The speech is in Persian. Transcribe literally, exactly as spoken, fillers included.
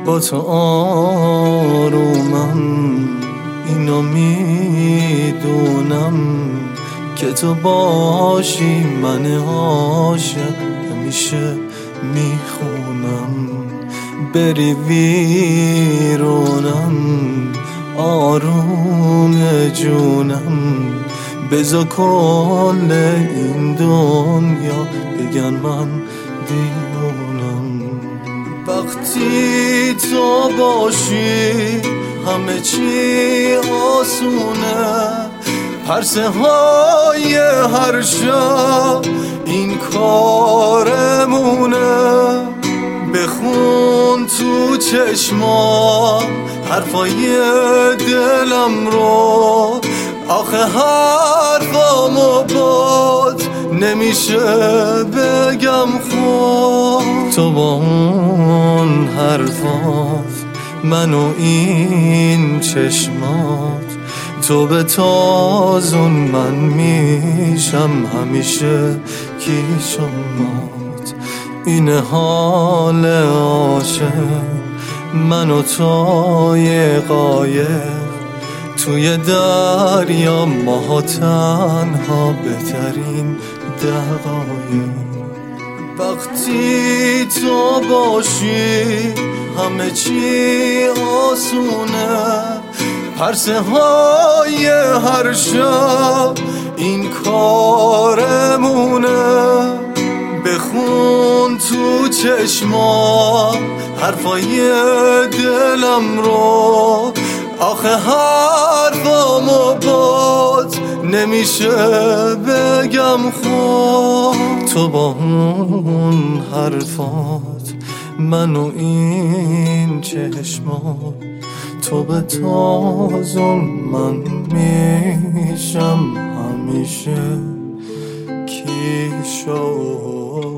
با تو آرومم، اینو میدونم که تو باشی من عاشق همیشه میخونم. بری ویرونم آروم جونم، بذار کل این دنیا بگن من دیوونم. وقتی تو باشی همه چی آسونه، پرسه های هر شب این کارمونه. بخون تو چشمام حرفای دلم رو، آخه حرفامو باد نمیشه بگم خود. تو با اون حرفات منو این چشمات، تو به تازون من میشم همیشه کیشمات. این حال عاشق من و توی قایق، توی دریا ما تنها بهترین دقایق. وقتی تو باشی همه چی آسونه، پرسه های هر شب این کارمونه. بخون تو چشمام حرفای دلم رو، آخه حرفامو باد نمیشه بگم خود. تو با اون حرفات منو این چشمات، تو به تازم من میشم همیشه کی شد.